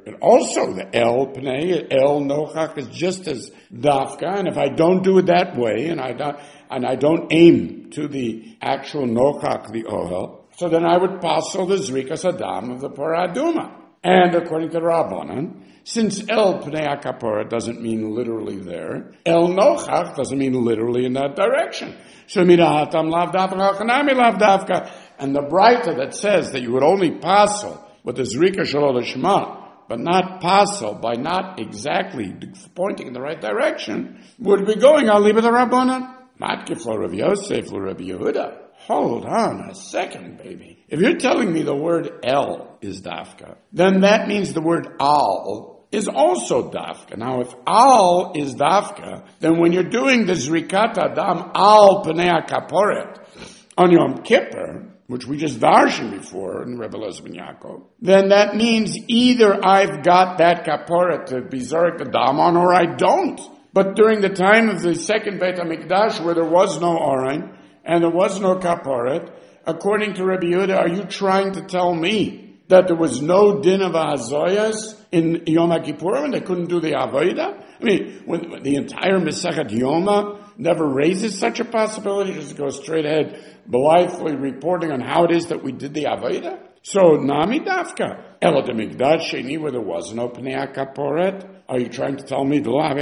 S1: also the el pnei, el nochach is just as dafka, and if I don't do it that way, and I don't aim to the actual nochach, the ohel, so then I would passel the zrikas adam of the Parah Aduma. And according to Rabbanan, since El Pnei HaKaporet doesn't mean literally there, El Nochach doesn't mean literally in that direction. So Mirahatam Lav Dafka, Chanami Lav Dafka, and the Braita that says that you would only passel with the Zrika Shalol Shema, but not passel by not exactly pointing in the right direction, would be going Al Liba the Rabbanan. Matkif lo Rav Yosef lo Rabbi Yehuda. Hold on a second, baby. If you're telling me the word El is dafka, then that means the word Al is also dafka. Now, if Al is dafka, then when you're doing the Zrikat Adam Al Pnei HaKaporet on Yom Kippur, which we just darshan before in Rebbe Elazar ben Yaakov, then that means either I've got that kaporet to be Zarek Adam on, or I don't. But during the time of the second Beit HaMikdash, where there was no Orain, and there was no kaporet, according to Rabbi Yehuda, are you trying to tell me that there was no din of hazoyas in Yom HaKippurim and they couldn't do the avodah? I mean, when the entire Masechet Yoma never raises such a possibility, just goes straight ahead, blithely reporting on how it is that we did the avodah. So, Nami Dafka, Elot HaMikdash Sheni, where there was no Pnei HaKaporet, are you trying to tell me,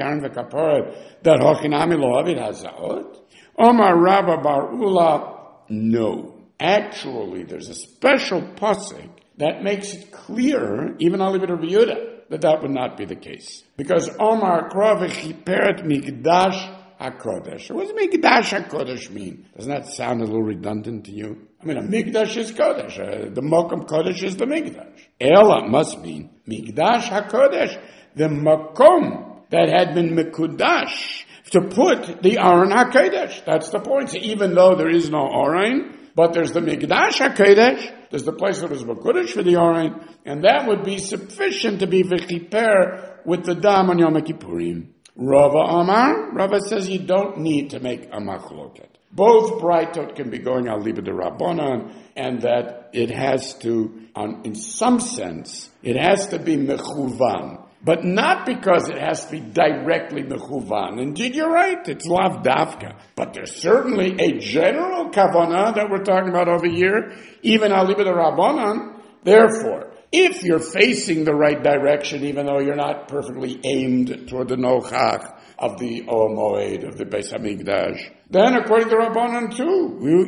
S1: that Hochinami Lo Avid Hazaot? Omar Rabba Bar Ula, no. Actually, there's a special pasuk that makes it clear, even I'll leave it to Rabbi Yehuda, that would not be the case. Because Omar Krov Chiperet Mikdash HaKodesh. What does Mikdash HaKodesh mean? Doesn't that sound a little redundant to you? I mean, a Mikdash is Kodesh. The Mokum Kodesh is the Mikdash. Ela must mean Mikdash HaKodesh, the Mokum that had been Mekudash, to put the Aron HaKodesh. That's the point. So even though there is no Aron, but there's the Mikdash HaKodesh, there's the place that was Mekudash for the Aron, and that would be sufficient to be V'chiper with the Dam on Yom Kippurim. Rava Amar, Rava says you don't need to make a machloket. Both Braitot can be going al liba de Rabbanan, and that it has to, in some sense, it has to be mechuvan. But not because it has to be directly mechuvan. Indeed, you're right, it's lav dafka. But there's certainly a general kavanah that we're talking about over here, even al liba de Rabbanan. Therefore, if you're facing the right direction, even though you're not perfectly aimed toward the nochach of the Oel Moed, of the Beis HaMikdash, then according to Rabbanan too,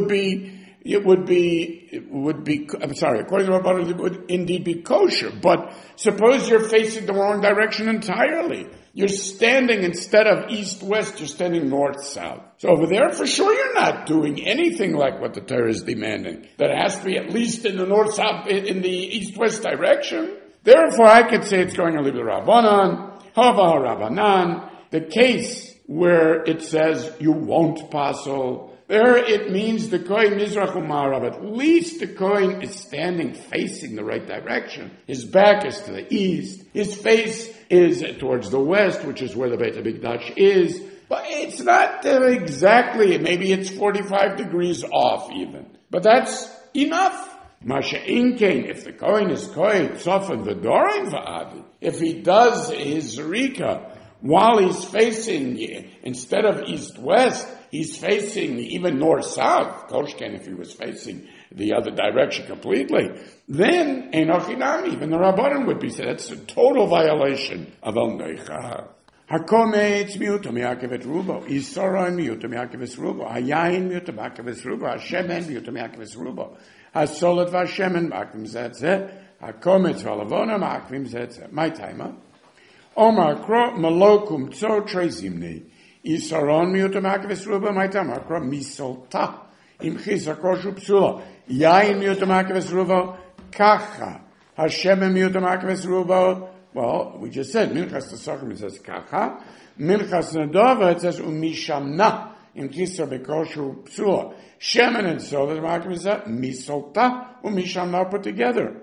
S1: according to Rabbanan, it would indeed be kosher. But suppose you're facing the wrong direction entirely. You're standing, instead of east-west, you're standing north-south. So over there, for sure, you're not doing anything like what the Torah is demanding. That it has to be at least in the north-south, in the east-west direction. Therefore, I could say it's going to leave the Rabbanan, Hava Rabbanan, the case where it says you won't passel. There it means the Kohen Mizrach Umarav. At least the Kohen is standing facing the right direction. His back is to the east. His face is towards the west, which is where the Beit HaMikdash is. But it's not exactly, maybe it's 45 degrees off even. But that's enough. Masha Inkein, if the Kohen is Kohen, Tzofan V'Dorin V'Adi, if he does his Zrika while he's facing, instead of east-west, he's facing even north-south, Koshken if he was facing the other direction completely, then Enochinami, even the Rabbanan would be said, that's a total violation of El Neicha. Hakometz miuto miakevet rubo, Isoron miuto miakevet rubo, Hayayin miuto miakevet rubo, Hashemen miuto miakevet rubo, Hasolet v'Hashemen makvim zetze, Hakometz v'Alavona makvim zetze. My timer. Omar kro malokum tzo trezimni, Isoron miuto miakevet rubo, my timer. Kro misolta, imchis akoshu psula, Yayin miuto miakevet rubo, Kacha, Hashemen miuto miakevet rubo. Well, we just said, Minchas Tesachim, it says Kacha. Minchas Nadava, it says Umishamna, in Kisar Bekoshu Psula. Shemen and so, the Makim is that, Misolta, Umishamna put together.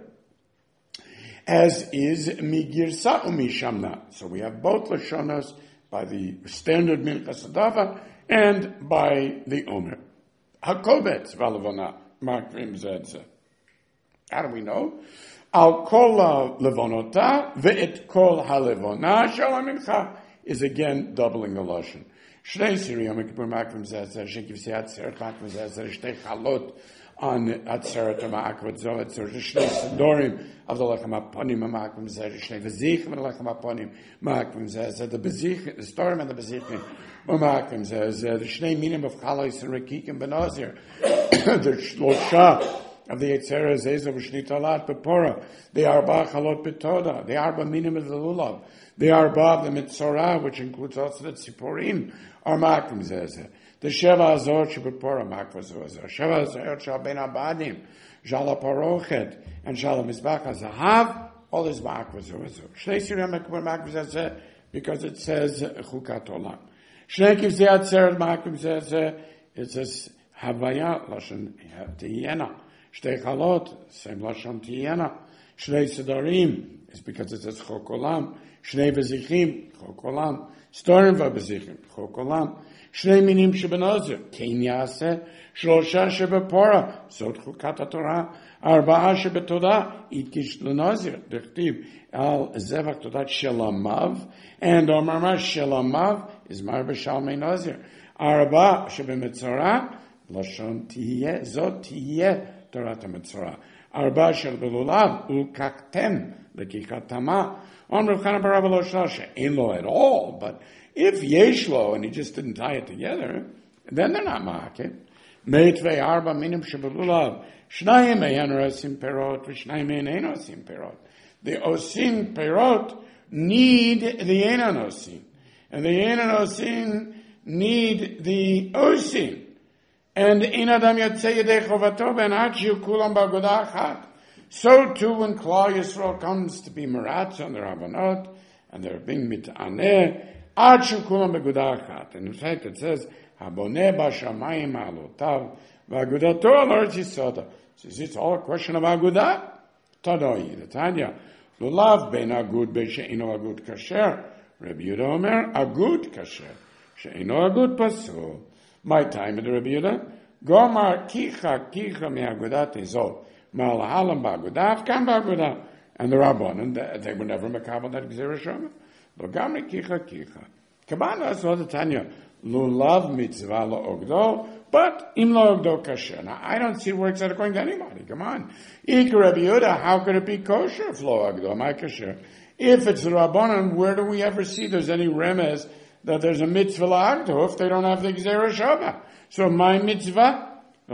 S1: As is Migirsa Umishamna. So we have both Lashonas by the standard Minchas Nadava and by the Omer. Hakobetz Valavona, Makim Zedze. How do we know? Al kol levonota ve'et kol halevona shalom mincha is again doubling the lashon. Shnei siri Yom Kippur makvim zezer shekiv se atzeret makvim zezer shtei chalot on atzeret ma'akvat zovet zer shnei sedorim of the lechem aponim makvim zezer shnei vezichim and the lechem aponim makvim zezer the bezich the storim and the bezichim makvim zezer the shnei minim of chalos and rekikim benazir the shlosha of the Yetzirah Zezo V'Shnitalat B'Pora, the Arba Chalot B'Toda, the Arba Minim of the Lulav, the Arba of the Mitzorah, which includes also the Tziporim, are Makvim Zezeh. The Sheva Azor Sheb'Pora Makva Zozeh. Sheva Azor Shal Ben Abadim, Shala Parochet, and Shala Mizbach HaZahav, all is Makva Zozeh. Shnei Sirem Makva Zezeh, because it says Chukat Olam. Shnei Kivzei Atzeret Makva Zezeh, it says Havaya Lashon Tiyena. Shtei chalot, same lashon tiyena. Shnei sedarim is because it says chok olam. Shnei bezichim, chok olam. Storim v'bezichim, chok olam. Shnei minim shebenazir, kein yaseh. Shlosha shebepora, sot chukat haTorah. Arba'a shebetodah, itkish lenazir. Dechtiv al zevach todat shelamav. And omar shelamav is mar b'shalmei nazir. Arba shebemetzorah, lashon tiyeh, zot tiyeh. Torah Mitzvah. Arba shel belulav ulkaktem lekikatama. On Rav Chana bar Abba lo shlasha ain't lo at all. But if yeshlo and he just didn't tie it together, then they're not ma'akim. Meitvei arba minim shebelulav shnayim ein osim perot v'shnayim ein osim perot. The osim perot need the ein osim, and the ein osim need the osim. And in Adam Yatzei Yedei Chovato Ben Achiu Kulam B'Agudah Achat. So too when Klal Yisrael comes to be Meratz on the Rabbanot, and they're being Mit'aneh, Achiu Kulam B'Agudah Achat. And in fact it says, Haboneh B'Shamayim Alotav, V'Agudato Al-Eretz Yisoda. Says it's all a question of Agudah. Tadoi, the Tanya. Lulav Ben Agud Be'She'ino Agud Kasher. Rabbi Yehuda Omer, Agud Kasher. She'ino Agud Pasul. My time at the Rabbi Yehuda, Gomar kicha me'agudat izol, ma'alahalam ba'agudat, kam ba'agudat. And the Rabbanan, they were never makabel that Gzera Shoma. Logamri kicha. Kabbalah saw the Tanya, lulav mitzvah lo ogdo, but im lo ogdo kasher. Now, I don't see where it's according to anybody. Come on. Ik Rabbi Yehuda, how could it be kosher if lo ogdo, my kasher? If it's the Rabbanan, where do we ever see there's any remez that there's a mitzvah la'agdo if they don't have the Gzera Shoma? So my mitzvah,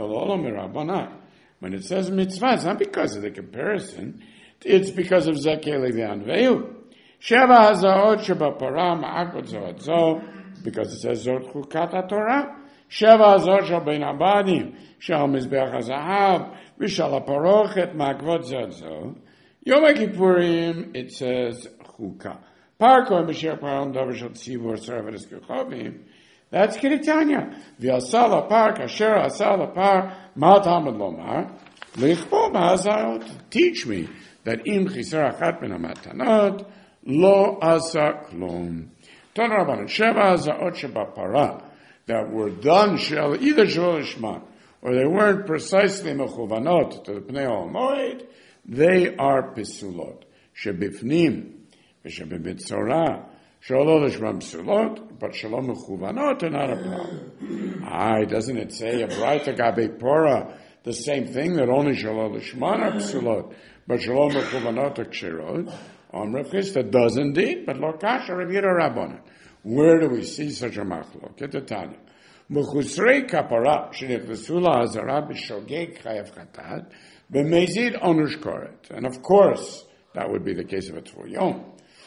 S1: when it says mitzvah, it's not because of the comparison. It's because of Zakeh Levi Anveu. Sheva hazaot sheba parah ma'akot zoat zo, because it says zot chukat haTorah. Sheva hazaot shel bein abadim, shel mizbeach hazahav, v'shel haparochet ma'akvot zoat zo. Yom HaKippurim, it says chukah. Parko b'sher param davar shel tzivur servet kechovim. That's Kiritanya. V'asal par kasher asal par ma tamad lomar lichbo ba'azarot. Teach me that im chiser achat min hamatanot lo asa klum. Ton Rabbanan sheva hazarot sheba para that were done shel either shel ishma or they weren't precisely mechuvanot to the Pnei Moed, they are pesulot. Shebifnim, v'shebebitzorah, shelo l'shma pesulot, but shelo mechuvanot are not a problem. Doesn't it say a Braita gabe Pora the same thing, that only shelo l'shma are pesulot, but shelo mechuvanot are kshirot? Rav Chisda does indeed, but lo kasha Rav Yehuda Rabbanan. Where do we see such a machlok? Get the Tanya. Mechusrei kapara shenichnasu la'azara b'shogeg chayav chatat b'mezid onush koret. And of course, that would be the case of a Tvul Yom.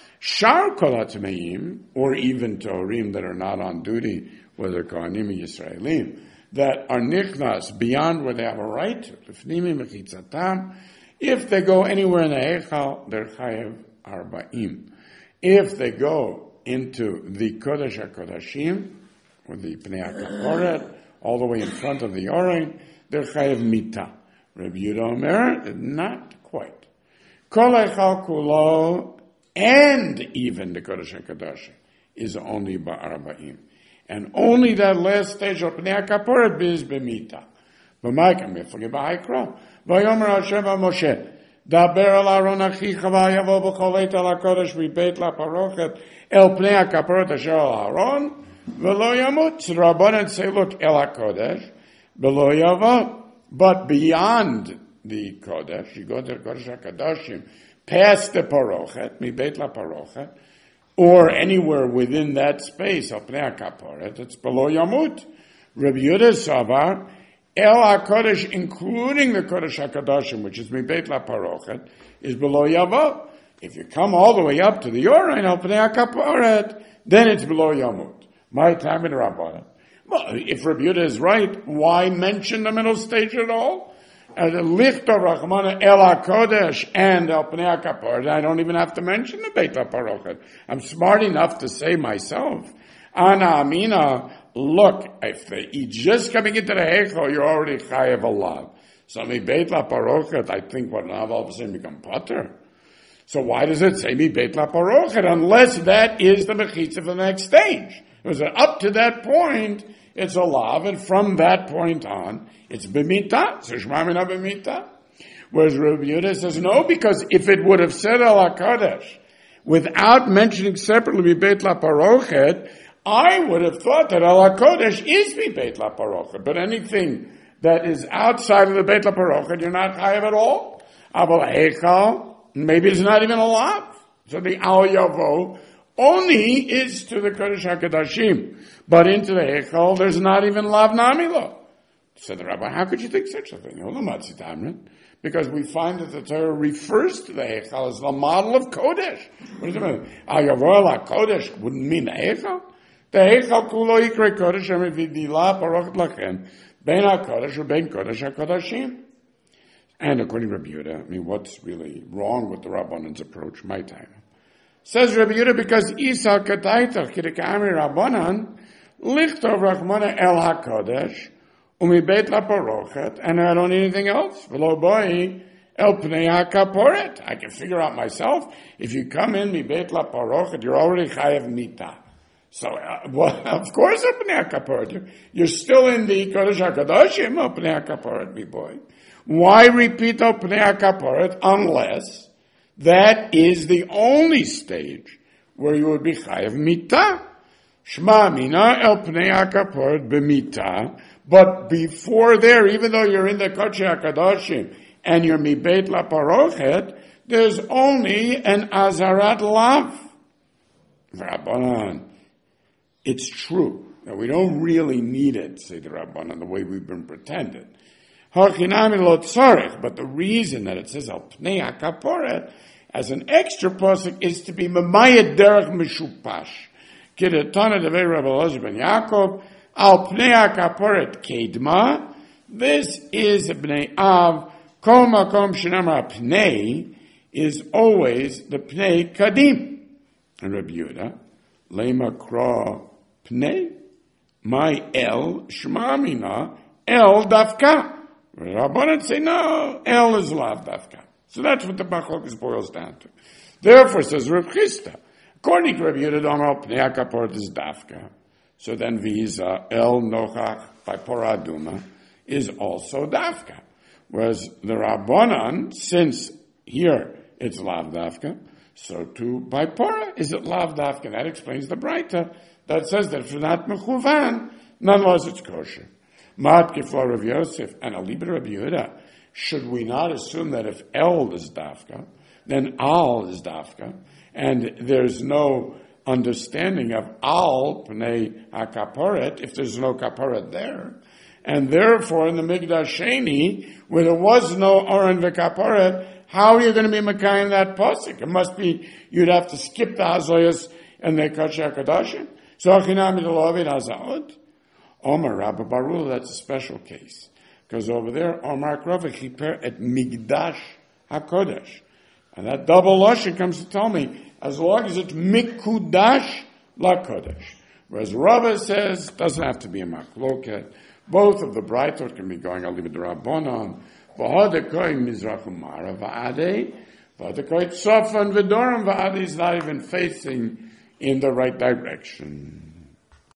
S1: Shar kol hatmeim, or even torim that are not on duty, whether Kohanim or Yisraelim, that are nichnas beyond where they have a right to, lifnimi mechitzatam, if they go anywhere in the Heichal, they're chayav arba'im. If they go into the Kodesh HaKodashim, or the Pnei HaKaporet, all the way in front of the Orein, they're chayav mita. Rabbi Yehuda Omer, not quite. Kol Eichal Kulo, and even the Kodesh HaKodashim, is only ba'arba'im. And only that last stage of Pnei HaKaporet is b'mita. B'maikam yifagi b'haikro. V'yomer Hashem Moshe, Daber al Aaron achicha v'yavo b'chol eit al HaKodesh v'beit laparochet el Pnei HaKaporet asher al Aaron v'lo yamut. Rabbanan say, look, el HaKodesh v'lo yavo. But beyond the Kodesh, you go to the Kodesh HaKadoshim, past the Parochet, mibeit laparochet, or anywhere within that space of Pnei HaKaporet, it's below Yamut. Rabbi Yehuda Savar, El HaKodesh, including the Kodesh HaKadoshim, which is Mibeit LaParochet, is below Yavo. If you come all the way up to the Yorein, El Pnei HaKaporet, then it's below Yamut. My time in Rabbanan. Well, if Rabbi Yehuda is right, why mention the middle stage at all? Lichto Rachmana El HaKodesh and El Pnei HaKaporet, I don't even have to mention the Beit LaParochet. I'm smart enough to say myself, Ana Amina, look, if they eat just coming into the Heichal, you're already chayav a lot. So mi beit laparochet, I think what now all of a sudden become potter. So why does it say mi beit laparochet unless that is the mechitza for the next stage? Because up to that point, it's a lav, and from that point on, it's b'mita. So shma mina b'mita. Whereas Rabbi Yehuda says no, because if it would have said al HaKodesh without mentioning separately mi beit laparochet, I would have thought that Al HaKodesh is mi Beit LaParochet, but anything that is outside of the Beit LaParochet, you're not chayav at all. Aval Heichal, maybe it's not even a lav. So the Al Yavo only is to the Kodesh HaKodashim, but into the Heichal, there's not even lav namilo. Said the Rabbi, how could you think such a thing? Because we find that the Torah refers to the Heichal as the model of Kodesh. What does it mean? Al Yavo Al HaKodesh wouldn't mean the Heichal. The Heichal kulo yikre kodesh amividila parochet lachem ben HaKodesh or ben Kodesh HaKodashim. And according to Rabbi Yehuda, what's really wrong with the Rabbanan's approach? My time. Says Rabbi Yehuda, because Isa kataitach kirikami Rabbanan lichtov rachmana el HaKodesh umibeit laparochet, and I don't need anything else. V'lo boi el pnei HaKaporet. I can figure out myself. If you come in mibeit laparochet, you're already chayav mita. So, of course, Pnei HaKaporet. You're still in the Kodesh HaKadoshim, Pnei HaKaporet, me boy. Why repeat Pnei HaKaporet unless that is the only stage where you would be chayav mita? Shema mina el Pnei HaKaporet b'mita. But before there, even though you're in the Kodesh HaKadoshim and you're mibeit laparochet, there's only an azarat lav. Rabbanan. It's true that we don't really need it, say the Rabbanan, the way we've been pretending. But the reason that it says al Pnei HaKaporet as an extra pasuk is to be memayed derech mishupash. Kidatana devei Rabbi Elazar ben Yaakov al Pnei HaKaporet kedma. This is a Bnei Av. Kol makom shenamar Pnei is always the Pnei kadim. And Rabbi Yehuda lema kra Pnei, my El, Shema Mina, El Dafka. Rabbanan say, no, El is Lav Dafka. So that's what the Machlokes boils down to. Therefore, says Rav Chisda, according to Rabbi Yehuda, Pnei HaKaporet is Dafka. So then Visa, El Nochach, by Poraduma, is also dafka. Whereas the Rabbanan, since here it's lav dafka, so too by Pora is it lav dafka. That explains the Braita that says that if it's not mechuvan, nonetheless it's kosher. Mat kifla Rav Yosef and Aliba Rabbi Yehuda. Should we not assume that if El is dafka, then Al is dafka, and there's no understanding of Al pnei hakaporet if there's no kaporet there, and therefore in the Mikdash Sheni, where there was no Oren v'kaporet, how are you going to be Mekayim that pasuk? It must be you'd have to skip the Hazoyas and the Kodesh HaKadoshim. So Achinami Delovid Hazaot. Omar Rabba Barul, that's a special case. Because over there, Omar Krovik, he paired at Migdash HaKodesh. And that double lashon comes to tell me, as long as it's Mikudash LaKodesh. Whereas Rabba says, it doesn't have to be a Makloket. Both of the Braitot can be going, I'll leave it to Rabbanon. V'hadekoi Mizrach Umara V'adei. V'hadekoi Tzofan V'doram V'adei is not even facing in the right direction.